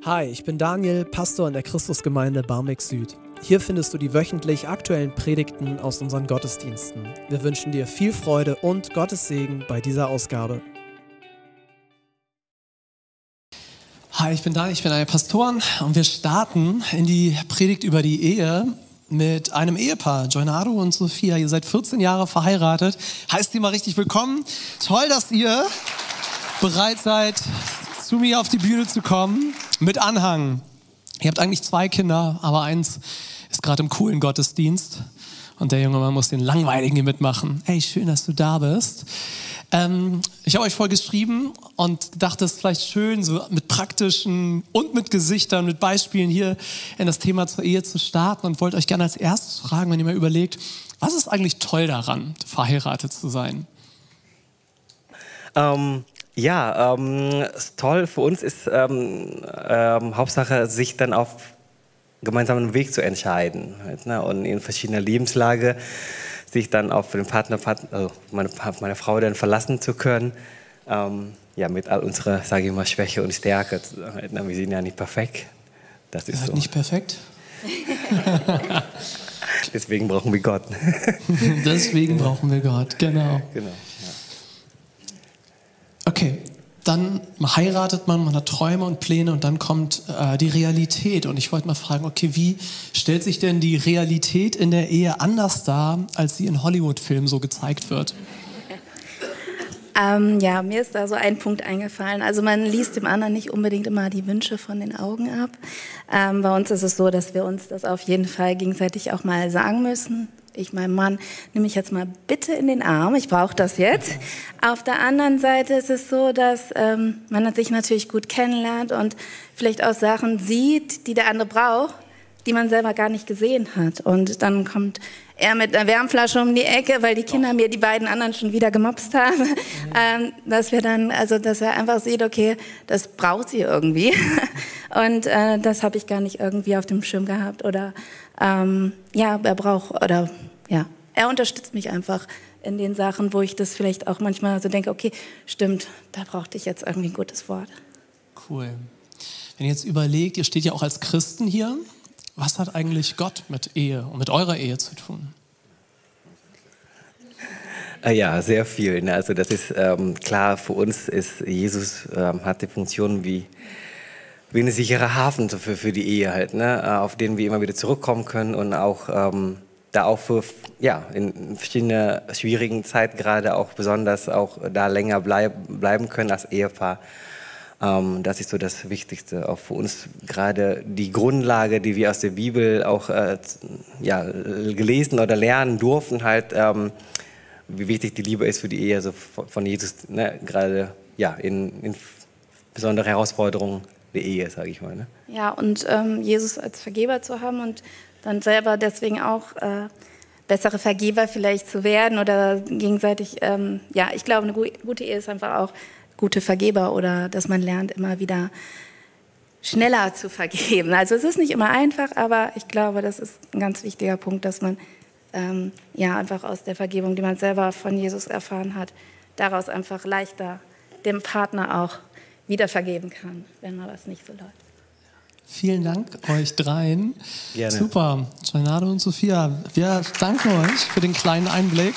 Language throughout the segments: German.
Hi, ich bin Daniel, Pastor in der Christusgemeinde Barmbek Süd. Hier findest du die wöchentlich aktuellen Predigten aus unseren Gottesdiensten. Wir wünschen dir viel Freude und Gottes Segen bei dieser Ausgabe. Hi, ich bin Daniel, ich bin einer der Pastoren und wir starten in die Predigt über die Ehe mit einem Ehepaar, Joynado und Sophia. Ihr seid 14 Jahre verheiratet. Heißt ihr mal richtig willkommen. Toll, dass ihr bereit seid, zu mir auf die Bühne zu kommen mit Anhang. Ihr habt eigentlich 2 Kinder, aber eins ist gerade im coolen Gottesdienst und der junge Mann muss den langweiligen hier mitmachen. Hey, schön, dass du da bist. Ich habe euch voll geschrieben und dachte, es ist vielleicht schön, so mit praktischen und mit Gesichtern, mit Beispielen hier in das Thema zur Ehe zu starten und wollte euch gerne als erstes fragen, wenn ihr mal überlegt, was ist eigentlich toll daran, verheiratet zu sein? Toll für uns ist Hauptsache, sich dann auf gemeinsamen Weg zu entscheiden, halt, ne? Und in verschiedener Lebenslage sich dann auf den Partner, meine Frau dann verlassen zu können, mit all unserer, sage ich mal, Schwäche und Stärke. Halt, ne? Wir sind ja nicht perfekt. Das ist so. Nicht perfekt? Deswegen brauchen wir Gott. Deswegen brauchen wir Gott, genau. Genau. Okay, dann heiratet man hat Träume und Pläne und dann kommt die Realität. Und ich wollte mal fragen, okay, wie stellt sich denn die Realität in der Ehe anders dar, als sie in Hollywood-Filmen so gezeigt wird? Mir ist da so ein Punkt eingefallen. Also man liest dem anderen nicht unbedingt immer die Wünsche von den Augen ab. Bei uns ist es so, dass wir uns das auf jeden Fall gegenseitig auch mal sagen müssen. Ich meinem Mann, nimm mich jetzt mal bitte in den Arm, ich brauche das jetzt. Auf der anderen Seite ist es so, dass man sich natürlich gut kennenlernt und vielleicht auch Sachen sieht, die der andere braucht, die man selber gar nicht gesehen hat. Und dann kommt er mit einer Wärmflasche um die Ecke, weil die Kinder mir die beiden anderen schon wieder gemobst haben. Dass er einfach sieht, okay, das braucht sie irgendwie. Und das habe ich gar nicht irgendwie auf dem Schirm gehabt. Oder er unterstützt mich einfach in den Sachen, wo ich das vielleicht auch manchmal so denke, okay, stimmt, da brauchte ich jetzt irgendwie ein gutes Wort. Cool. Wenn ihr jetzt überlegt, ihr steht ja auch als Christen hier, was hat eigentlich Gott mit Ehe und mit eurer Ehe zu tun? Ja, sehr viel. Ne? Also das ist klar, für uns ist Jesus hat die Funktion wie ein sicherer Hafen für die Ehe halt, ne? Auf den wir immer wieder zurückkommen können und auch in verschiedenen schwierigen Zeiten gerade auch besonders auch da länger bleiben können als Ehepaar. Das ist so das Wichtigste, auch für uns gerade die Grundlage, die wir aus der Bibel auch gelesen oder lernen durften, halt, wie wichtig die Liebe ist für die Ehe, also von Jesus, ne? Gerade in besondere Herausforderungen der Ehe, sage ich mal. Ne? Ja, und Jesus als Vergeber zu haben und dann selber deswegen auch bessere Vergeber vielleicht zu werden oder gegenseitig, ich glaube, eine gute Ehe ist einfach auch gute Vergeber oder dass man lernt, immer wieder schneller zu vergeben. Also es ist nicht immer einfach, aber ich glaube, das ist ein ganz wichtiger Punkt, dass man einfach aus der Vergebung, die man selber von Jesus erfahren hat, daraus einfach leichter dem Partner auch wieder vergeben kann, wenn mal was nicht so läuft. Vielen Dank euch dreien. Gerne. Super, Joynado und Sophia. Wir danken euch für den kleinen Einblick.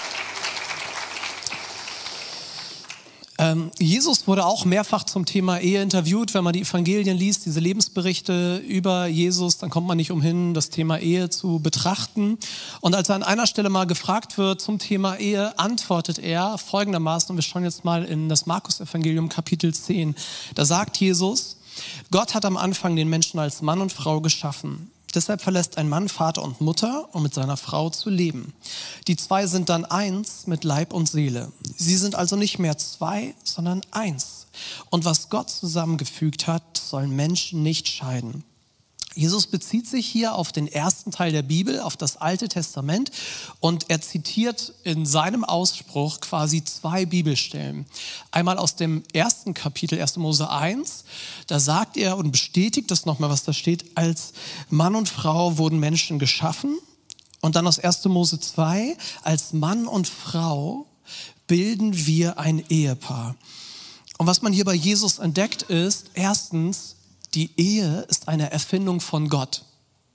Jesus wurde auch mehrfach zum Thema Ehe interviewt. Wenn man die Evangelien liest, diese Lebensberichte über Jesus, dann kommt man nicht umhin, das Thema Ehe zu betrachten. Und als er an einer Stelle mal gefragt wird zum Thema Ehe, antwortet er folgendermaßen, und wir schauen jetzt mal in das Markus-Evangelium Kapitel 10. Da sagt Jesus: Gott hat am Anfang den Menschen als Mann und Frau geschaffen. Deshalb verlässt ein Mann Vater und Mutter, um mit seiner Frau zu leben. Die 2 sind dann eins mit Leib und Seele. Sie sind also nicht mehr 2, sondern 1. Und was Gott zusammengefügt hat, sollen Menschen nicht scheiden. Jesus bezieht sich hier auf den ersten Teil der Bibel, auf das Alte Testament, und er zitiert in seinem Ausspruch quasi 2 Bibelstellen. Einmal aus dem ersten Kapitel, 1. Mose 1, da sagt er und bestätigt das nochmal, was da steht: Als Mann und Frau wurden Menschen geschaffen. Und dann aus 1. Mose 2, als Mann und Frau bilden wir ein Ehepaar. Und was man hier bei Jesus entdeckt ist, erstens, die Ehe ist eine Erfindung von Gott.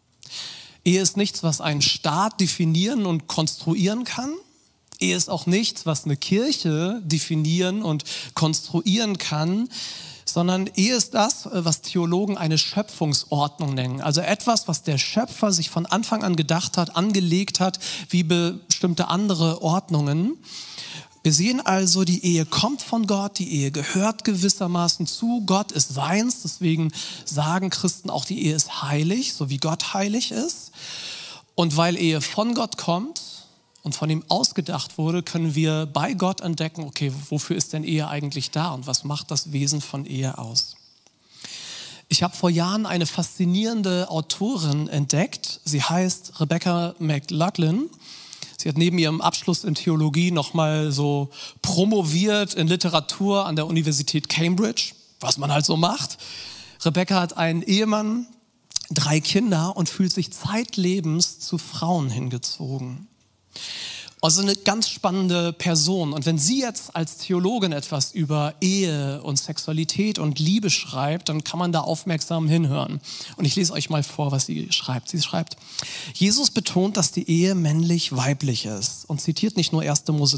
Ehe ist nichts, was ein Staat definieren und konstruieren kann. Ehe ist auch nichts, was eine Kirche definieren und konstruieren kann, sondern Ehe ist das, was Theologen eine Schöpfungsordnung nennen. Also etwas, was der Schöpfer sich von Anfang an gedacht hat, angelegt hat, wie bestimmte andere Ordnungen. Wir sehen also, die Ehe kommt von Gott, die Ehe gehört gewissermaßen zu Gott, ist seins. Deswegen sagen Christen auch, die Ehe ist heilig, so wie Gott heilig ist. Und weil Ehe von Gott kommt und von ihm ausgedacht wurde, können wir bei Gott entdecken, okay, wofür ist denn Ehe eigentlich da und was macht das Wesen von Ehe aus? Ich habe vor Jahren eine faszinierende Autorin entdeckt. Sie heißt Rebecca McLaughlin. Sie hat neben ihrem Abschluss in Theologie nochmal so promoviert in Literatur an der Universität Cambridge, was man halt so macht. Rebecca hat einen Ehemann, 3 Kinder und fühlt sich zeitlebens zu Frauen hingezogen. Also eine ganz spannende Person. Und wenn sie jetzt als Theologin etwas über Ehe und Sexualität und Liebe schreibt, dann kann man da aufmerksam hinhören. Und ich lese euch mal vor, was sie schreibt. Sie schreibt, Jesus betont, dass die Ehe männlich-weiblich ist und zitiert nicht nur 1. Mose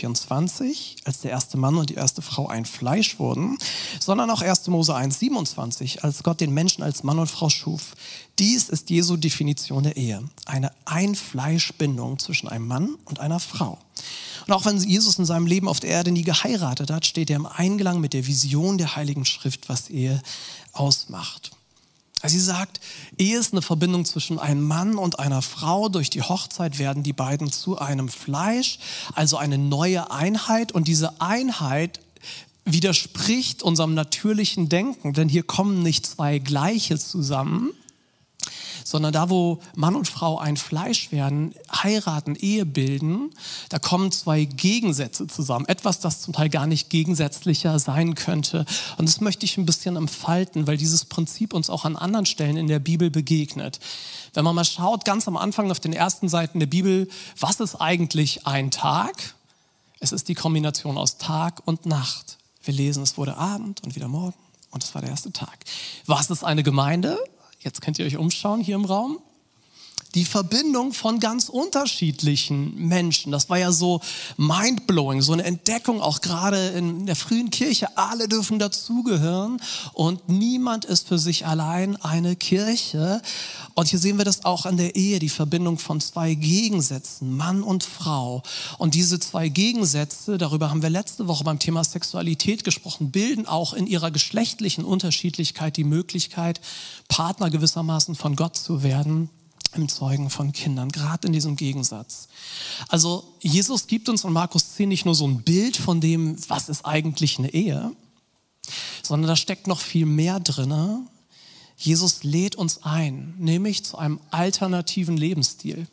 2,24, als der erste Mann und die erste Frau ein Fleisch wurden, sondern auch 1. Mose 1,27, als Gott den Menschen als Mann und Frau schuf. Dies ist Jesu Definition der Ehe. Eine Einfleischbindung zwischen einem Mann und einer Frau. Und auch wenn Jesus in seinem Leben auf der Erde nie geheiratet hat, steht er im Einklang mit der Vision der Heiligen Schrift, was Ehe ausmacht. Also sie sagt, Ehe ist eine Verbindung zwischen einem Mann und einer Frau. Durch die Hochzeit werden die beiden zu einem Fleisch, also eine neue Einheit. Und diese Einheit widerspricht unserem natürlichen Denken, denn hier kommen nicht 2 Gleiche zusammen, sondern da, wo Mann und Frau ein Fleisch werden, heiraten, Ehe bilden, da kommen 2 Gegensätze zusammen. Etwas, das zum Teil gar nicht gegensätzlicher sein könnte. Und das möchte ich ein bisschen entfalten, weil dieses Prinzip uns auch an anderen Stellen in der Bibel begegnet. Wenn man mal schaut, ganz am Anfang auf den ersten Seiten der Bibel, was ist eigentlich ein Tag? Es ist die Kombination aus Tag und Nacht. Wir lesen, es wurde Abend und wieder Morgen und es war der erste Tag. Was ist eine Gemeinde? Jetzt könnt ihr euch umschauen hier im Raum. Die Verbindung von ganz unterschiedlichen Menschen. Das war ja so mindblowing, so eine Entdeckung auch gerade in der frühen Kirche. Alle dürfen dazugehören und niemand ist für sich allein eine Kirche. Und hier sehen wir das auch an der Ehe, die Verbindung von 2 Gegensätzen, Mann und Frau. Und diese 2 Gegensätze, darüber haben wir letzte Woche beim Thema Sexualität gesprochen, bilden auch in ihrer geschlechtlichen Unterschiedlichkeit die Möglichkeit, Partner gewissermaßen von Gott zu werden, im Zeugen von Kindern, gerade in diesem Gegensatz. Also Jesus gibt uns in Markus 10 nicht nur so ein Bild von dem, was ist eigentlich eine Ehe, sondern da steckt noch viel mehr drin. Jesus lädt uns ein, nämlich zu einem alternativen Lebensstil.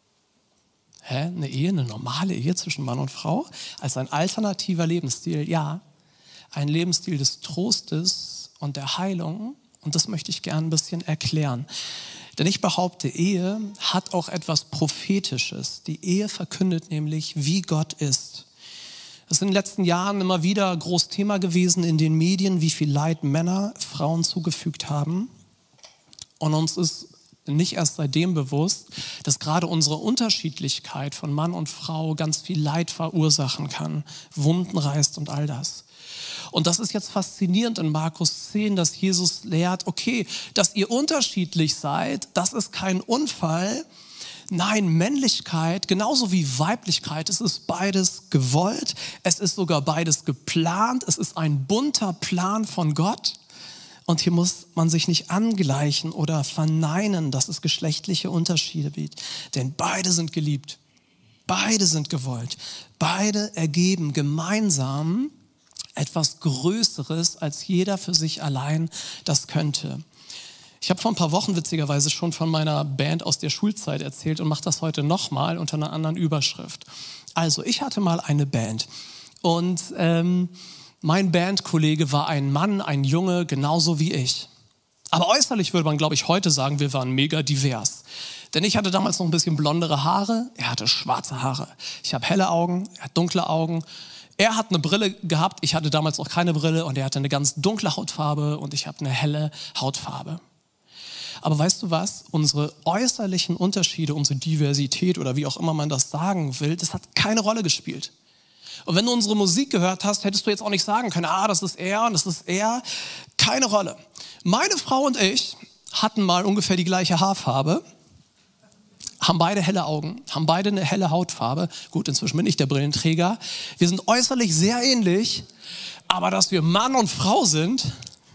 Eine Ehe, eine normale Ehe zwischen Mann und Frau, als ein alternativer Lebensstil, ja, ein Lebensstil des Trostes und der Heilung. Und das möchte ich gerne ein bisschen erklären. Denn ich behaupte, Ehe hat auch etwas Prophetisches. Die Ehe verkündet nämlich, wie Gott ist. Das ist in den letzten Jahren immer wieder ein großes Thema gewesen in den Medien, wie viel Leid Männer Frauen zugefügt haben. Und uns ist nicht erst seitdem bewusst, dass gerade unsere Unterschiedlichkeit von Mann und Frau ganz viel Leid verursachen kann, Wunden reißt und all das. Und das ist jetzt faszinierend in Markus 10, dass Jesus lehrt, okay, dass ihr unterschiedlich seid, das ist kein Unfall. Nein, Männlichkeit, genauso wie Weiblichkeit, es ist beides gewollt, es ist sogar beides geplant, es ist ein bunter Plan von Gott. Und hier muss man sich nicht angleichen oder verneinen, dass es geschlechtliche Unterschiede gibt. Denn beide sind geliebt, beide sind gewollt, beide ergeben gemeinsam etwas Größeres, als jeder für sich allein das könnte. Ich habe vor ein paar Wochen witzigerweise schon von meiner Band aus der Schulzeit erzählt und mache das heute nochmal unter einer anderen Überschrift. Also ich hatte mal eine Band und mein Bandkollege war ein Mann, ein Junge, genauso wie ich. Aber äußerlich würde man, glaube ich, heute sagen, wir waren mega divers. Denn ich hatte damals noch ein bisschen blondere Haare, er hatte schwarze Haare. Ich habe helle Augen, er hat dunkle Augen. Er hat eine Brille gehabt, ich hatte damals noch keine Brille und er hatte eine ganz dunkle Hautfarbe und ich habe eine helle Hautfarbe. Aber weißt du was? Unsere äußerlichen Unterschiede, unsere Diversität oder wie auch immer man das sagen will, das hat keine Rolle gespielt. Und wenn du unsere Musik gehört hast, hättest du jetzt auch nicht sagen können, das ist er und das ist er. Keine Rolle. Meine Frau und ich hatten mal ungefähr die gleiche Haarfarbe, haben beide helle Augen, haben beide eine helle Hautfarbe. Gut, inzwischen bin ich der Brillenträger. Wir sind äußerlich sehr ähnlich, aber dass wir Mann und Frau sind,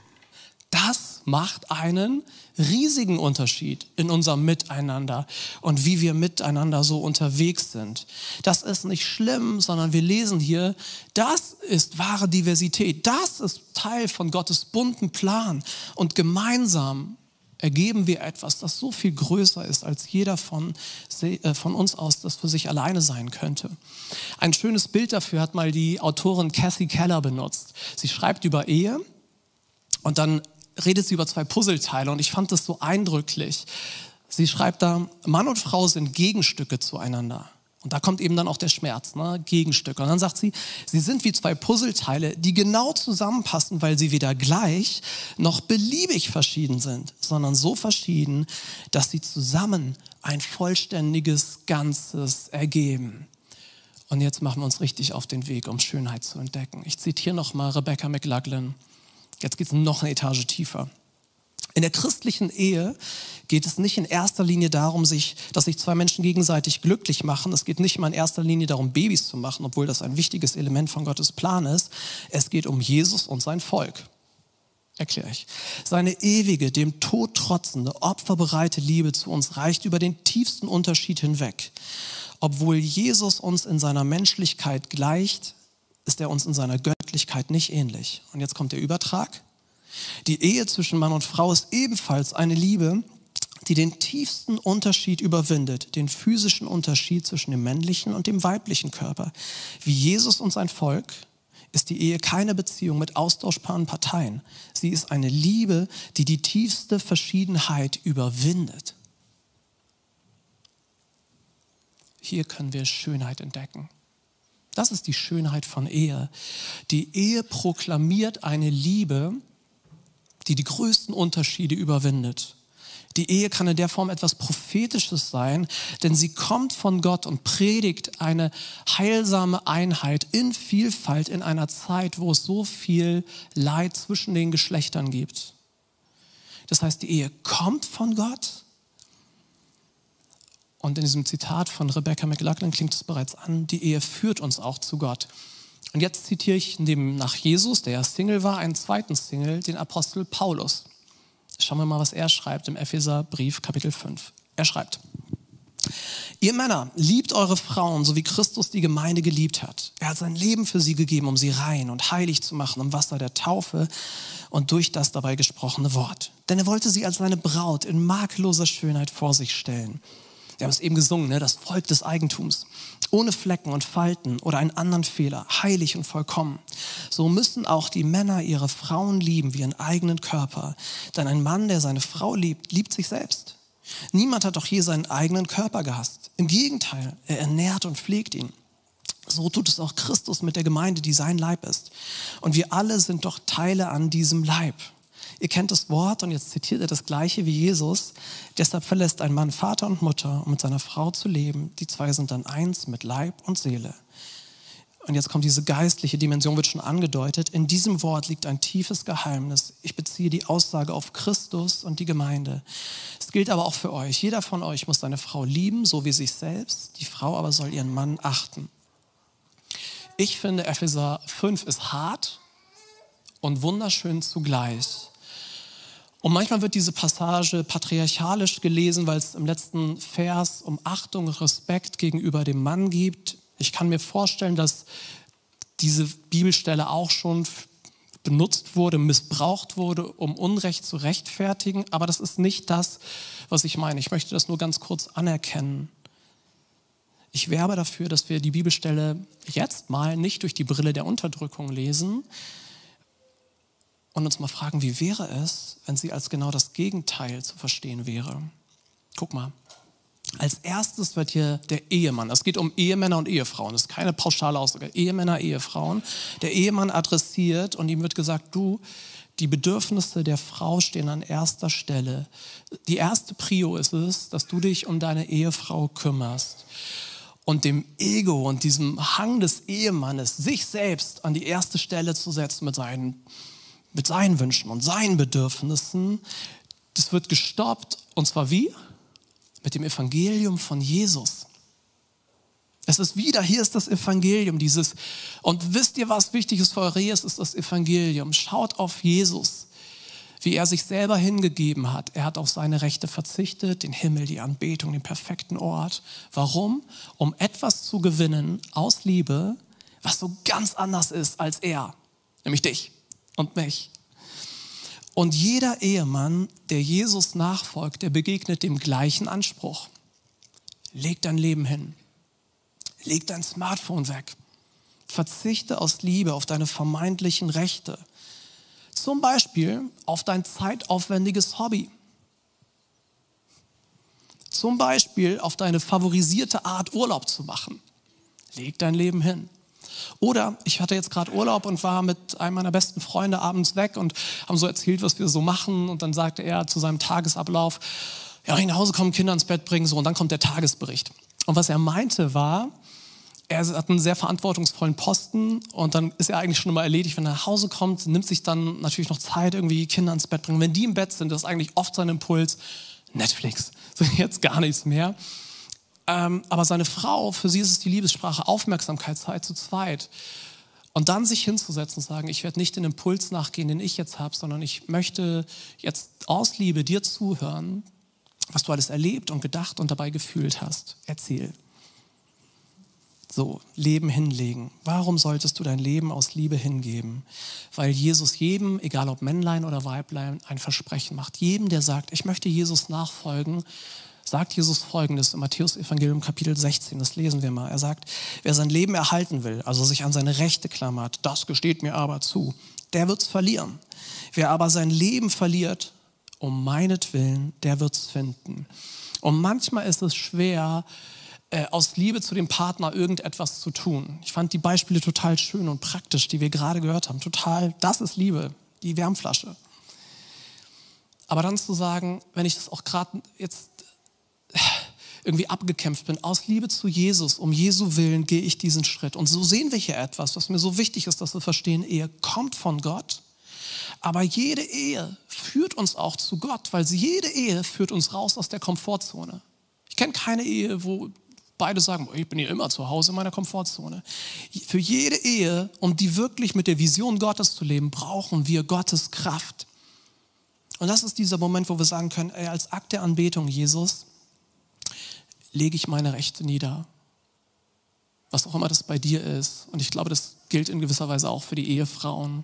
das macht einen riesigen Unterschied in unserem Miteinander und wie wir miteinander so unterwegs sind. Das ist nicht schlimm, sondern wir lesen hier, das ist wahre Diversität. Das ist Teil von Gottes bunten Plan. Und gemeinsam ergeben wir etwas, das so viel größer ist, als jeder von uns aus das für sich alleine sein könnte. Ein schönes Bild dafür hat mal die Autorin Kathy Keller benutzt. Sie schreibt über Ehe und dann redet sie über zwei Puzzleteile und ich fand das so eindrücklich. Sie schreibt da, Mann und Frau sind Gegenstücke zueinander. Und da kommt eben dann auch der Schmerz, Gegenstücke. Und dann sagt sie, sie sind wie zwei Puzzleteile, die genau zusammenpassen, weil sie weder gleich noch beliebig verschieden sind, sondern so verschieden, dass sie zusammen ein vollständiges Ganzes ergeben. Und jetzt machen wir uns richtig auf den Weg, um Schönheit zu entdecken. Ich zitiere nochmal Rebecca McLaughlin. Jetzt geht es noch eine Etage tiefer. In der christlichen Ehe geht es nicht in erster Linie darum, dass sich zwei Menschen gegenseitig glücklich machen. Es geht nicht mal in erster Linie darum, Babys zu machen, obwohl das ein wichtiges Element von Gottes Plan ist. Es geht um Jesus und sein Volk. Erkläre ich. Seine ewige, dem Tod trotzende, opferbereite Liebe zu uns reicht über den tiefsten Unterschied hinweg. Obwohl Jesus uns in seiner Menschlichkeit gleicht, ist er uns in seiner Göttlichkeit nicht ähnlich. Und jetzt kommt der Übertrag. Die Ehe zwischen Mann und Frau ist ebenfalls eine Liebe, die den tiefsten Unterschied überwindet, den physischen Unterschied zwischen dem männlichen und dem weiblichen Körper. Wie Jesus und sein Volk ist die Ehe keine Beziehung mit austauschbaren Parteien. Sie ist eine Liebe, die die tiefste Verschiedenheit überwindet. Hier können wir Schönheit entdecken. Das ist die Schönheit von Ehe. Die Ehe proklamiert eine Liebe, die die größten Unterschiede überwindet. Die Ehe kann in der Form etwas Prophetisches sein, denn sie kommt von Gott und predigt eine heilsame Einheit in Vielfalt in einer Zeit, wo es so viel Leid zwischen den Geschlechtern gibt. Das heißt, die Ehe kommt von Gott. Und in diesem Zitat von Rebecca McLaughlin klingt es bereits an, die Ehe führt uns auch zu Gott. Und jetzt zitiere ich nach Jesus, der ja Single war, einen zweiten Single, den Apostel Paulus. Schauen wir mal, was er schreibt im Epheserbrief, Kapitel 5. Er schreibt, ihr Männer, liebt eure Frauen, so wie Christus die Gemeinde geliebt hat. Er hat sein Leben für sie gegeben, um sie rein und heilig zu machen im Wasser der Taufe und durch das dabei gesprochene Wort. Denn er wollte sie als seine Braut in makelloser Schönheit vor sich stellen. Wir haben es eben gesungen, das Volk des Eigentums. Ohne Flecken und Falten oder einen anderen Fehler, heilig und vollkommen. So müssen auch die Männer ihre Frauen lieben wie ihren eigenen Körper. Denn ein Mann, der seine Frau liebt, liebt sich selbst. Niemand hat doch je seinen eigenen Körper gehasst. Im Gegenteil, er ernährt und pflegt ihn. So tut es auch Christus mit der Gemeinde, die sein Leib ist. Und wir alle sind doch Teile an diesem Leib. Ihr kennt das Wort und jetzt zitiert er das Gleiche wie Jesus. Deshalb verlässt ein Mann Vater und Mutter, um mit seiner Frau zu leben. Die zwei sind dann eins mit Leib und Seele. Und jetzt kommt diese geistliche Dimension, wird schon angedeutet. In diesem Wort liegt ein tiefes Geheimnis. Ich beziehe die Aussage auf Christus und die Gemeinde. Es gilt aber auch für euch. Jeder von euch muss seine Frau lieben, so wie sich selbst. Die Frau aber soll ihren Mann achten. Ich finde, Epheser 5 ist hart und wunderschön zugleich. Und manchmal wird diese Passage patriarchalisch gelesen, weil es im letzten Vers um Achtung und Respekt gegenüber dem Mann geht. Ich kann mir vorstellen, dass diese Bibelstelle auch schon benutzt wurde, missbraucht wurde, um Unrecht zu rechtfertigen. Aber das ist nicht das, was ich meine. Ich möchte das nur ganz kurz anerkennen. Ich werbe dafür, dass wir die Bibelstelle jetzt mal nicht durch die Brille der Unterdrückung lesen, und uns mal fragen, wie wäre es, wenn sie als genau das Gegenteil zu verstehen wäre. Guck mal, Als erstes wird hier der Ehemann, es geht um Ehemänner und Ehefrauen, das ist keine pauschale Aussage, Ehemänner, Ehefrauen. Der Ehemann adressiert und ihm wird gesagt, du, die Bedürfnisse der Frau stehen an erster Stelle. Die erste Prio ist es, dass du dich um deine Ehefrau kümmerst. Und dem Ego und diesem Hang des Ehemannes, sich selbst an die erste Stelle zu setzen mit seinen Wünschen und seinen Bedürfnissen, das wird gestoppt. Und zwar wie? Mit dem Evangelium von Jesus. Es ist wieder, hier ist das Evangelium, und wisst ihr, was wichtig ist für eure Ehe? Es ist das Evangelium. Schaut auf Jesus, wie er sich selber hingegeben hat. Er hat auf seine Rechte verzichtet, den Himmel, die Anbetung, den perfekten Ort. Warum? Um etwas zu gewinnen aus Liebe, was so ganz anders ist als er, nämlich dich und mich. Und jeder Ehemann, der Jesus nachfolgt, der begegnet dem gleichen Anspruch. Leg dein Leben hin. Leg dein Smartphone weg. Verzichte aus Liebe auf deine vermeintlichen Rechte. Zum Beispiel auf dein zeitaufwendiges Hobby. Zum Beispiel auf deine favorisierte Art, Urlaub zu machen. Leg dein Leben hin. Oder ich hatte jetzt gerade Urlaub und war mit einem meiner besten Freunde abends weg und haben so erzählt, was wir so machen. Und dann sagte er zu seinem Tagesablauf, ja, wenn ich nach Hause komme, Kinder ins Bett bringen, so, und dann kommt der Tagesbericht. Und was er meinte war, er hat einen sehr verantwortungsvollen Posten und dann ist er eigentlich schon immer erledigt, wenn er nach Hause kommt, nimmt sich dann natürlich noch Zeit, irgendwie Kinder ins Bett bringen. Wenn die im Bett sind, das ist eigentlich oft sein Impuls, Netflix, so jetzt gar nichts mehr. Aber seine Frau, für sie ist es die Liebessprache Aufmerksamkeitszeit zu zweit. Und dann sich hinzusetzen und sagen, ich werde nicht den Impuls nachgehen, den ich jetzt habe, sondern ich möchte jetzt aus Liebe dir zuhören, was du alles erlebt und gedacht und dabei gefühlt hast. Erzähl. So, Leben hinlegen. Warum solltest du dein Leben aus Liebe hingeben? Weil Jesus jedem, egal ob Männlein oder Weiblein, ein Versprechen macht. Jedem, der sagt, ich möchte Jesus nachfolgen, sagt Jesus Folgendes im Matthäus-Evangelium Kapitel 16, das lesen wir mal. Er sagt, wer sein Leben erhalten will, also sich an seine Rechte klammert, das gesteht mir aber zu, der wird's verlieren. Wer aber sein Leben verliert, um meinetwillen, der wird's finden. Und manchmal ist es schwer, aus Liebe zu dem Partner irgendetwas zu tun. Ich fand die Beispiele total schön und praktisch, die wir gerade gehört haben. Total, das ist Liebe, die Wärmflasche. Aber dann zu sagen, wenn ich das auch gerade jetzt irgendwie abgekämpft bin, aus Liebe zu Jesus, um Jesu Willen gehe ich diesen Schritt. Und so sehen wir hier etwas, was mir so wichtig ist, dass wir verstehen, Ehe kommt von Gott, aber jede Ehe führt uns auch zu Gott, weil jede Ehe führt uns raus aus der Komfortzone. Ich kenne keine Ehe, wo beide sagen, ich bin hier immer zu Hause in meiner Komfortzone. Für jede Ehe, um die wirklich mit der Vision Gottes zu leben, brauchen wir Gottes Kraft. Und das ist dieser Moment, wo wir sagen können, als Akt der Anbetung, Jesus, lege ich meine Rechte nieder. Was auch immer das bei dir ist. Und ich glaube, das gilt in gewisser Weise auch für die Ehefrauen.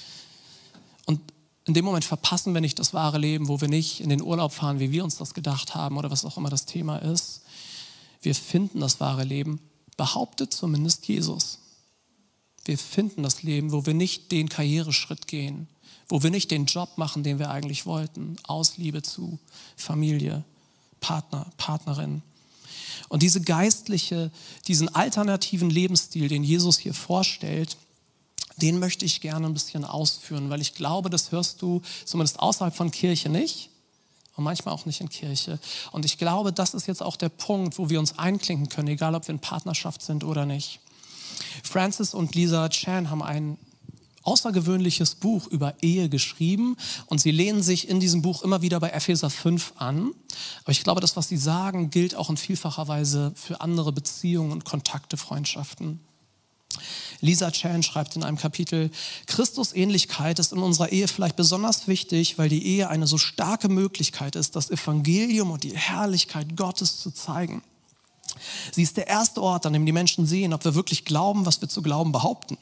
Und in dem Moment verpassen wir nicht das wahre Leben, wo wir nicht in den Urlaub fahren, wie wir uns das gedacht haben oder was auch immer das Thema ist. Wir finden das wahre Leben, behauptet zumindest Jesus. Wir finden das Leben, wo wir nicht den Karriereschritt gehen, wo wir nicht den Job machen, den wir eigentlich wollten, aus Liebe zu Familie, Partner, Partnerin. Und diesen alternativen Lebensstil, den Jesus hier vorstellt, den möchte ich gerne ein bisschen ausführen, weil ich glaube, das hörst du zumindest außerhalb von Kirche nicht und manchmal auch nicht in Kirche. Und ich glaube, das ist jetzt auch der Punkt, wo wir uns einklinken können, egal ob wir in Partnerschaft sind oder nicht. Francis und Lisa Chan haben ein außergewöhnliches Buch über Ehe geschrieben und sie lehnen sich in diesem Buch immer wieder bei Epheser 5 an. Aber ich glaube, das, was sie sagen, gilt auch in vielfacher Weise für andere Beziehungen und Kontakte, Freundschaften. Lisa Chan schreibt in einem Kapitel, Christusähnlichkeit ist in unserer Ehe vielleicht besonders wichtig, weil die Ehe eine so starke Möglichkeit ist, das Evangelium und die Herrlichkeit Gottes zu zeigen. Sie ist der erste Ort, an dem die Menschen sehen, ob wir wirklich glauben, was wir zu glauben behaupten.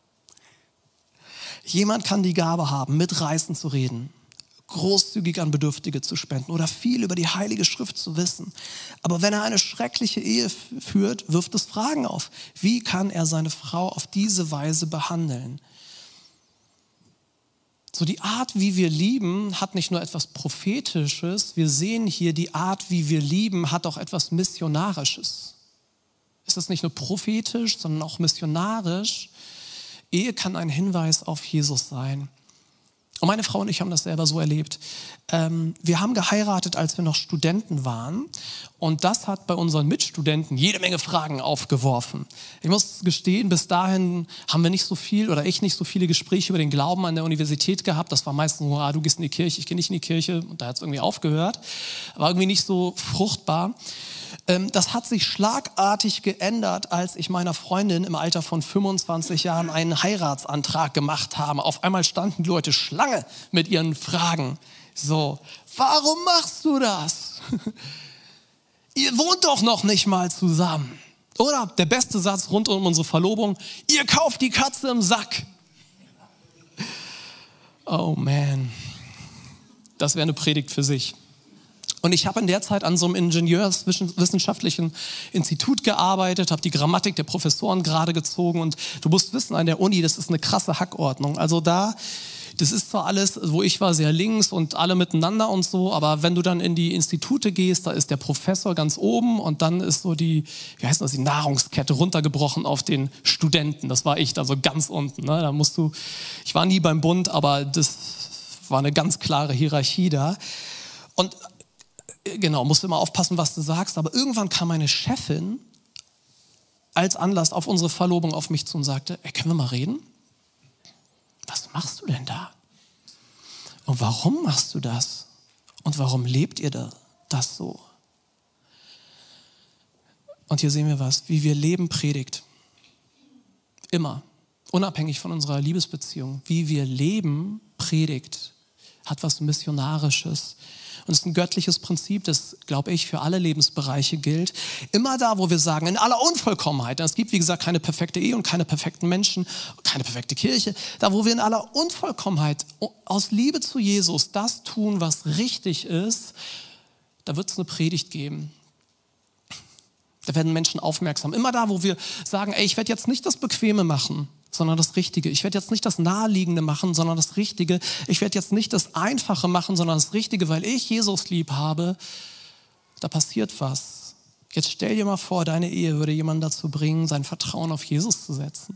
Jemand kann die Gabe haben, mitreißend zu reden, großzügig an Bedürftige zu spenden oder viel über die Heilige Schrift zu wissen. Aber wenn er eine schreckliche Ehe führt, wirft es Fragen auf. Wie kann er seine Frau auf diese Weise behandeln? So die Art, wie wir lieben, hat nicht nur etwas Prophetisches. Wir sehen hier, die Art, wie wir lieben, hat auch etwas Missionarisches. Es ist nicht nur prophetisch, sondern auch missionarisch. Ehe kann ein Hinweis auf Jesus sein. Und meine Frau und ich haben das selber so erlebt. Wir haben geheiratet, als wir noch Studenten waren. Und das hat bei unseren Mitstudenten jede Menge Fragen aufgeworfen. Ich muss gestehen, bis dahin haben wir nicht so viel oder ich nicht so viele Gespräche über den Glauben an der Universität gehabt. Das war meistens nur, du gehst in die Kirche, ich gehe nicht in die Kirche. Und da hat es irgendwie aufgehört. War irgendwie nicht so fruchtbar. Das hat sich schlagartig geändert, als ich meiner Freundin im Alter von 25 Jahren einen Heiratsantrag gemacht habe. Auf einmal standen die Leute Schlange mit ihren Fragen. So, warum machst du das? Ihr wohnt doch noch nicht mal zusammen. Oder der beste Satz rund um unsere Verlobung, ihr kauft die Katze im Sack. Oh man, das wäre eine Predigt für sich. Und ich habe in der Zeit an so einem ingenieurswissenschaftlichen Institut gearbeitet, habe die Grammatik der Professoren gerade gezogen und du musst wissen, an der Uni, das ist eine krasse Hackordnung. Also das ist zwar alles, wo ich war, sehr links und alle miteinander und so, aber wenn du dann in die Institute gehst, da ist der Professor ganz oben und dann ist so die Nahrungskette runtergebrochen auf den Studenten. Das war ich da so ganz unten. Ne? Da ich war nie beim Bund, aber das war eine ganz klare Hierarchie da. Und genau, musst du immer aufpassen, was du sagst. Aber irgendwann kam meine Chefin als Anlass auf unsere Verlobung auf mich zu und sagte, können wir mal reden? Was machst du denn da? Und warum machst du das? Und warum lebt ihr das so? Und hier sehen wir was, wie wir leben predigt. Immer, unabhängig von unserer Liebesbeziehung. Wie wir leben predigt, hat was Missionarisches. Und es ist ein göttliches Prinzip, das, glaube ich, für alle Lebensbereiche gilt. Immer da, wo wir sagen, in aller Unvollkommenheit, denn es gibt, wie gesagt, keine perfekte Ehe und keine perfekten Menschen, keine perfekte Kirche, da, wo wir in aller Unvollkommenheit aus Liebe zu Jesus das tun, was richtig ist, da wird es eine Predigt geben. Da werden Menschen aufmerksam. Immer da, wo wir sagen, ich werde jetzt nicht das Bequeme machen, sondern das Richtige. Ich werde jetzt nicht das Naheliegende machen, sondern das Richtige. Ich werde jetzt nicht das Einfache machen, sondern das Richtige, weil ich Jesus lieb habe. Da passiert was. Jetzt stell dir mal vor, deine Ehe würde jemanden dazu bringen, sein Vertrauen auf Jesus zu setzen.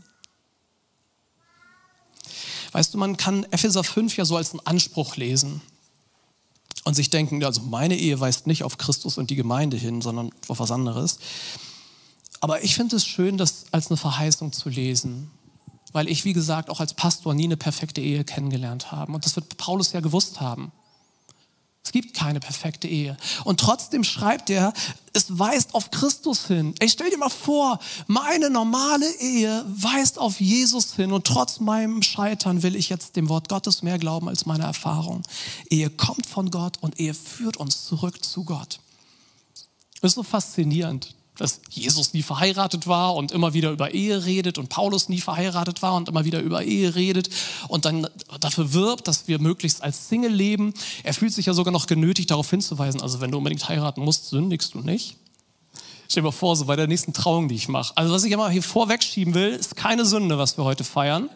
Weißt du, man kann Epheser 5 ja so als einen Anspruch lesen und sich denken, also meine Ehe weist nicht auf Christus und die Gemeinde hin, sondern auf was anderes. Aber ich finde es schön, das als eine Verheißung zu lesen. Weil ich, wie gesagt, auch als Pastor nie eine perfekte Ehe kennengelernt habe. Und das wird Paulus ja gewusst haben. Es gibt keine perfekte Ehe. Und trotzdem schreibt er, es weist auf Christus hin. Stell dir mal vor, meine normale Ehe weist auf Jesus hin. Und trotz meinem Scheitern will ich jetzt dem Wort Gottes mehr glauben als meine Erfahrung. Ehe kommt von Gott und Ehe führt uns zurück zu Gott. Das ist so faszinierend, dass Jesus nie verheiratet war und immer wieder über Ehe redet und Paulus nie verheiratet war und immer wieder über Ehe redet und dann dafür wirbt, dass wir möglichst als Single leben. Er fühlt sich ja sogar noch genötigt, darauf hinzuweisen, also wenn du unbedingt heiraten musst, sündigst du nicht. Stell dir mal vor, so bei der nächsten Trauung, die ich mache. Also was ich immer hier vorwegschieben will, ist keine Sünde, was wir heute feiern.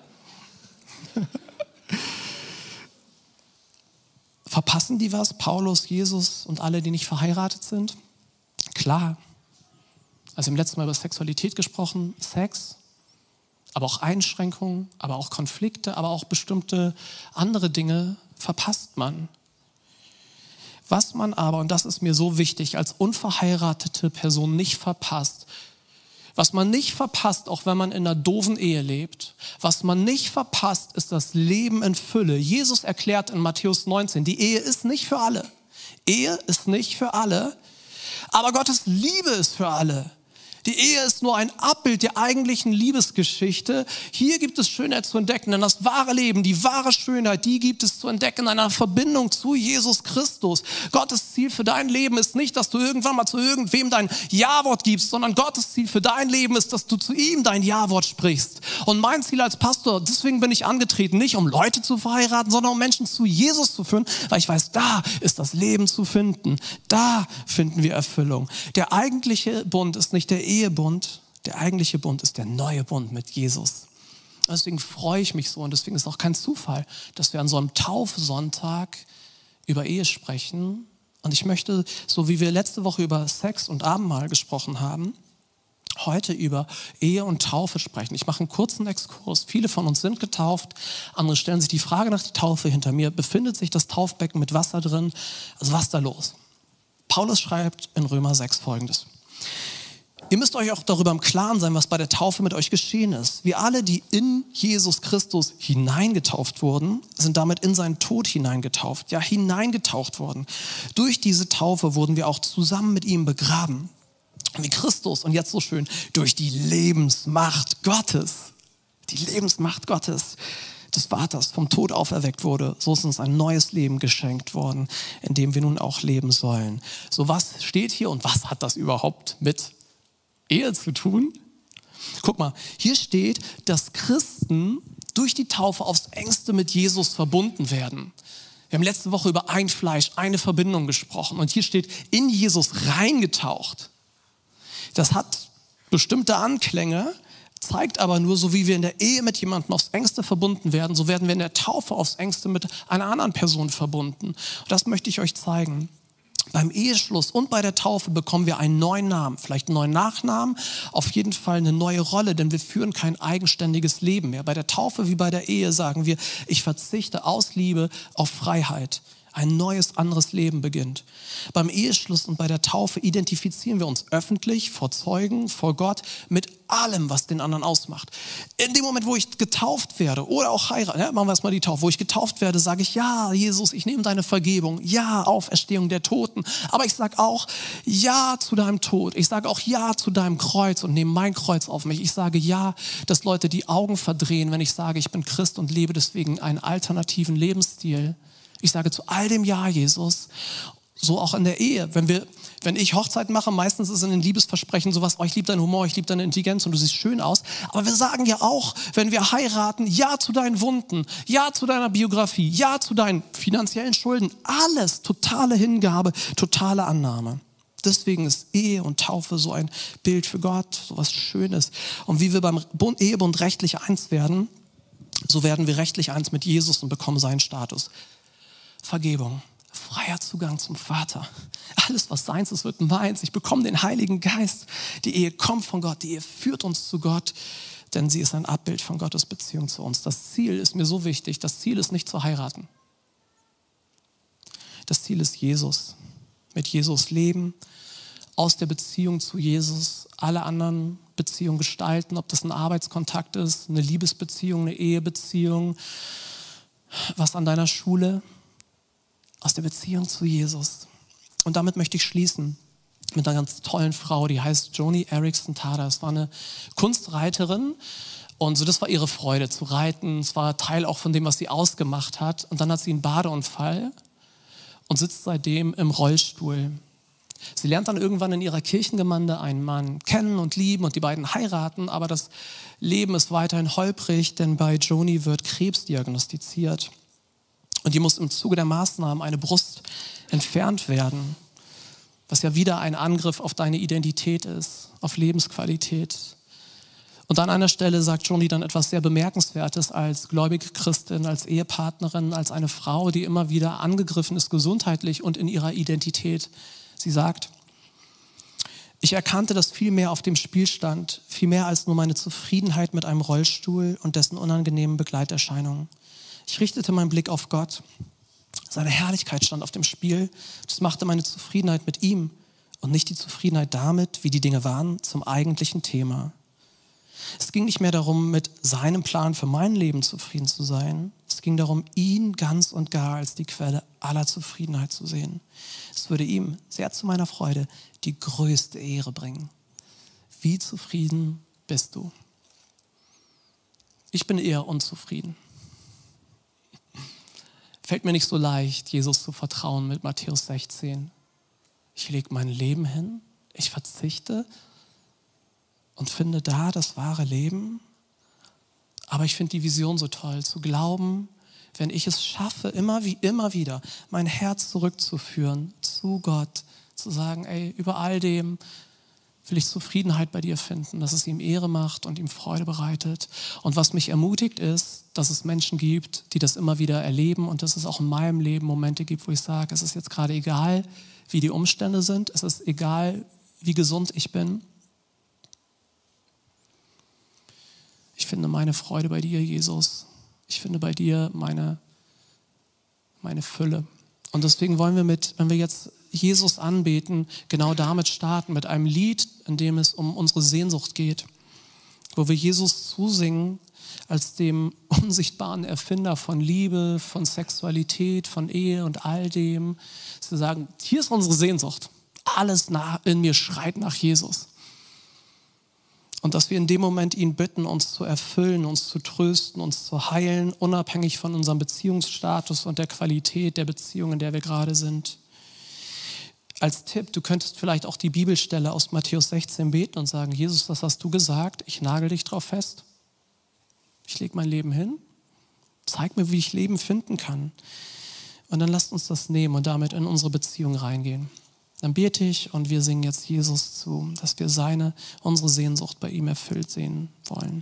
Verpassen die was, Paulus, Jesus und alle, die nicht verheiratet sind? Klar. Also im letzten Mal über Sexualität gesprochen, Sex, aber auch Einschränkungen, aber auch Konflikte, aber auch bestimmte andere Dinge verpasst man. Was man aber, und das ist mir so wichtig, als unverheiratete Person nicht verpasst, was man nicht verpasst, auch wenn man in einer doofen Ehe lebt, was man nicht verpasst, ist das Leben in Fülle. Jesus erklärt in Matthäus 19, die Ehe ist nicht für alle. Ehe ist nicht für alle, aber Gottes Liebe ist für alle. Die Ehe ist nur ein Abbild der eigentlichen Liebesgeschichte. Hier gibt es Schönheit zu entdecken, denn das wahre Leben, die wahre Schönheit, die gibt es zu entdecken in einer Verbindung zu Jesus Christus. Gottes Ziel für dein Leben ist nicht, dass du irgendwann mal zu irgendwem dein Ja-Wort gibst, sondern Gottes Ziel für dein Leben ist, dass du zu ihm dein Ja-Wort sprichst. Und mein Ziel als Pastor, deswegen bin ich angetreten, nicht um Leute zu verheiraten, sondern um Menschen zu Jesus zu führen, weil ich weiß, da ist das Leben zu finden. Da finden wir Erfüllung. Der eigentliche Bund ist nicht der Ehebund, der eigentliche Bund ist der neue Bund mit Jesus. Deswegen freue ich mich so und deswegen ist auch kein Zufall, dass wir an so einem Taufsonntag über Ehe sprechen. Und ich möchte, so wie wir letzte Woche über Sex und Abendmahl gesprochen haben, heute über Ehe und Taufe sprechen. Ich mache einen kurzen Exkurs. Viele von uns sind getauft. Andere stellen sich die Frage nach der Taufe. Hinter mir befindet sich das Taufbecken mit Wasser drin. Also was ist da los? Paulus schreibt in Römer 6 Folgendes. Ihr müsst euch auch darüber im Klaren sein, was bei der Taufe mit euch geschehen ist. Wir alle, die in Jesus Christus hineingetauft wurden, sind damit in seinen Tod hineingetauft. Ja, hineingetaucht worden. Durch diese Taufe wurden wir auch zusammen mit ihm begraben. Wie Christus, und jetzt so schön, durch die Lebensmacht Gottes. Die Lebensmacht Gottes des Vaters vom Tod auferweckt wurde. So ist uns ein neues Leben geschenkt worden, in dem wir nun auch leben sollen. So, was steht hier und was hat das überhaupt mit Ehe zu tun? Guck mal, hier steht, dass Christen durch die Taufe aufs Engste mit Jesus verbunden werden. Wir haben letzte Woche über ein Fleisch, eine Verbindung gesprochen und hier steht, in Jesus reingetaucht. Das hat bestimmte Anklänge, zeigt aber nur, so wie wir in der Ehe mit jemandem aufs Engste verbunden werden, so werden wir in der Taufe aufs Engste mit einer anderen Person verbunden. Und das möchte ich euch zeigen. Beim Eheschluss und bei der Taufe bekommen wir einen neuen Namen, vielleicht einen neuen Nachnamen, auf jeden Fall eine neue Rolle, denn wir führen kein eigenständiges Leben mehr. Bei der Taufe wie bei der Ehe sagen wir, ich verzichte aus Liebe auf Freiheit. Ein neues, anderes Leben beginnt. Beim Eheschluss und bei der Taufe identifizieren wir uns öffentlich, vor Zeugen, vor Gott, mit allem, was den anderen ausmacht. In dem Moment, wo ich getauft werde oder auch heiraten, ja, machen wir erstmal die Taufe, wo ich getauft werde, sage ich, ja, Jesus, ich nehme deine Vergebung, ja, Auferstehung der Toten, aber ich sage auch, ja zu deinem Tod, ich sage auch ja zu deinem Kreuz und nehme mein Kreuz auf mich. Ich sage ja, dass Leute die Augen verdrehen, wenn ich sage, ich bin Christ und lebe deswegen einen alternativen Lebensstil. Ich sage zu all dem Ja, Jesus. So auch in der Ehe. Wenn ich Hochzeit mache, meistens ist in den Liebesversprechen sowas, oh, ich liebe deinen Humor, ich liebe deine Intelligenz und du siehst schön aus. Aber wir sagen ja auch, wenn wir heiraten, ja zu deinen Wunden, ja zu deiner Biografie, ja zu deinen finanziellen Schulden. Alles totale Hingabe, totale Annahme. Deswegen ist Ehe und Taufe so ein Bild für Gott, so was Schönes. Und wie wir beim Ehebund rechtlich eins werden, so werden wir rechtlich eins mit Jesus und bekommen seinen Status. Vergebung, freier Zugang zum Vater. Alles, was seins ist, wird meins. Ich bekomme den Heiligen Geist. Die Ehe kommt von Gott, die Ehe führt uns zu Gott, denn sie ist ein Abbild von Gottes Beziehung zu uns. Das Ziel ist mir so wichtig, das Ziel ist nicht zu heiraten. Das Ziel ist Jesus. Mit Jesus leben, aus der Beziehung zu Jesus alle anderen Beziehungen gestalten, ob das ein Arbeitskontakt ist, eine Liebesbeziehung, eine Ehebeziehung, was an deiner Schule, aus der Beziehung zu Jesus. Und damit möchte ich schließen mit einer ganz tollen Frau, die heißt Joni Eareckson Tada. Es war eine Kunstreiterin und so, das war ihre Freude zu reiten. Es war Teil auch von dem, was sie ausgemacht hat. Und dann hat sie einen Badeunfall und sitzt seitdem im Rollstuhl. Sie lernt dann irgendwann in ihrer Kirchengemeinde einen Mann kennen und lieben und die beiden heiraten, aber das Leben ist weiterhin holprig, denn bei Joni wird Krebs diagnostiziert. Und die muss im Zuge der Maßnahmen eine Brust entfernt werden, was ja wieder ein Angriff auf deine Identität ist, auf Lebensqualität. Und an einer Stelle sagt Joni dann etwas sehr Bemerkenswertes als gläubige Christin, als Ehepartnerin, als eine Frau, die immer wieder angegriffen ist, gesundheitlich und in ihrer Identität. Sie sagt, ich erkannte, dass viel mehr auf dem Spiel stand, viel mehr als nur meine Zufriedenheit mit einem Rollstuhl und dessen unangenehmen Begleiterscheinungen. Ich richtete meinen Blick auf Gott. Seine Herrlichkeit stand auf dem Spiel. Das machte meine Zufriedenheit mit ihm und nicht die Zufriedenheit damit, wie die Dinge waren, zum eigentlichen Thema. Es ging nicht mehr darum, mit seinem Plan für mein Leben zufrieden zu sein. Es ging darum, ihn ganz und gar als die Quelle aller Zufriedenheit zu sehen. Es würde ihm, sehr zu meiner Freude, die größte Ehre bringen. Wie zufrieden bist du? Ich bin eher unzufrieden. Fällt mir nicht so leicht, Jesus zu vertrauen mit Matthäus 16. Ich lege mein Leben hin, ich verzichte und finde da das wahre Leben. Aber ich finde die Vision so toll, zu glauben, wenn ich es schaffe, immer wieder mein Herz zurückzuführen zu Gott, zu sagen, ey, über all dem will ich Zufriedenheit bei dir finden, dass es ihm Ehre macht und ihm Freude bereitet. Und was mich ermutigt ist, dass es Menschen gibt, die das immer wieder erleben und dass es auch in meinem Leben Momente gibt, wo ich sage, es ist jetzt gerade egal, wie die Umstände sind, es ist egal, wie gesund ich bin. Ich finde meine Freude bei dir, Jesus. Ich finde bei dir meine Fülle. Und deswegen wollen wir wenn wir jetzt Jesus anbeten, genau damit starten, mit einem Lied, in dem es um unsere Sehnsucht geht, wo wir Jesus zusingen als dem unsichtbaren Erfinder von Liebe, von Sexualität, von Ehe und all dem. Dass wir sagen, hier ist unsere Sehnsucht. Alles in mir schreit nach Jesus. Und dass wir in dem Moment ihn bitten, uns zu erfüllen, uns zu trösten, uns zu heilen, unabhängig von unserem Beziehungsstatus und der Qualität der Beziehung, in der wir gerade sind. Als Tipp, du könntest vielleicht auch die Bibelstelle aus Matthäus 16 beten und sagen, Jesus, das hast du gesagt, ich nagel dich drauf fest. Ich lege mein Leben hin, zeig mir, wie ich Leben finden kann. Und dann lasst uns das nehmen und damit in unsere Beziehung reingehen. Dann bete ich und wir singen jetzt Jesus zu, dass wir unsere Sehnsucht bei ihm erfüllt sehen wollen.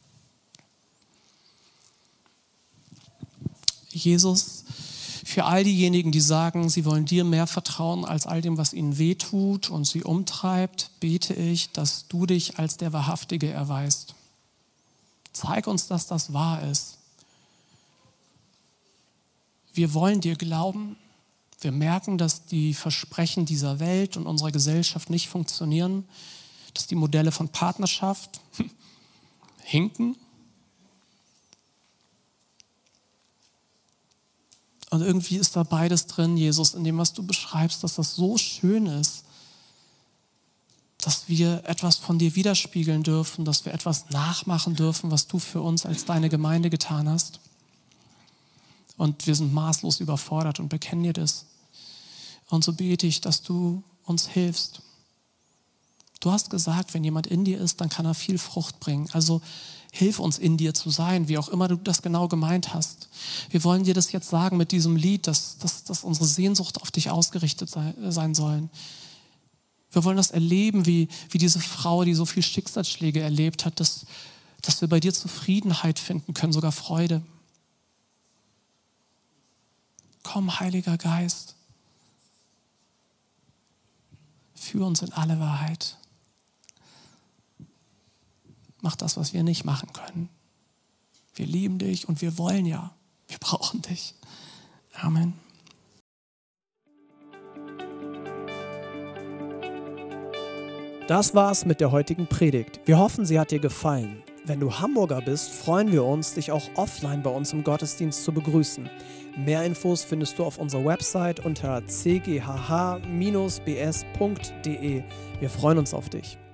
Jesus, für all diejenigen, die sagen, sie wollen dir mehr vertrauen als all dem, was ihnen wehtut und sie umtreibt, bete ich, dass du dich als der Wahrhaftige erweist. Zeig uns, dass das wahr ist. Wir wollen dir glauben. Wir merken, dass die Versprechen dieser Welt und unserer Gesellschaft nicht funktionieren, dass die Modelle von Partnerschaft hinken. Und irgendwie ist da beides drin, Jesus, in dem, was du beschreibst, dass das so schön ist, dass wir etwas von dir widerspiegeln dürfen, dass wir etwas nachmachen dürfen, was du für uns als deine Gemeinde getan hast. Und wir sind maßlos überfordert und bekennen dir das. Und so bete ich, dass du uns hilfst. Du hast gesagt, wenn jemand in dir ist, dann kann er viel Frucht bringen. Also hilf uns, in dir zu sein, wie auch immer du das genau gemeint hast. Wir wollen dir das jetzt sagen mit diesem Lied, dass unsere Sehnsucht auf dich ausgerichtet sein sollen. Wir wollen das erleben, wie diese Frau, die so viel Schicksalsschläge erlebt hat, dass wir bei dir Zufriedenheit finden können, sogar Freude. Komm, Heiliger Geist, führ uns in alle Wahrheit. Mach das, was wir nicht machen können. Wir lieben dich und wir wollen ja. Wir brauchen dich. Amen. Das war's mit der heutigen Predigt. Wir hoffen, sie hat dir gefallen. Wenn du Hamburger bist, freuen wir uns, dich auch offline bei uns im Gottesdienst zu begrüßen. Mehr Infos findest du auf unserer Website unter cghh-bs.de. Wir freuen uns auf dich.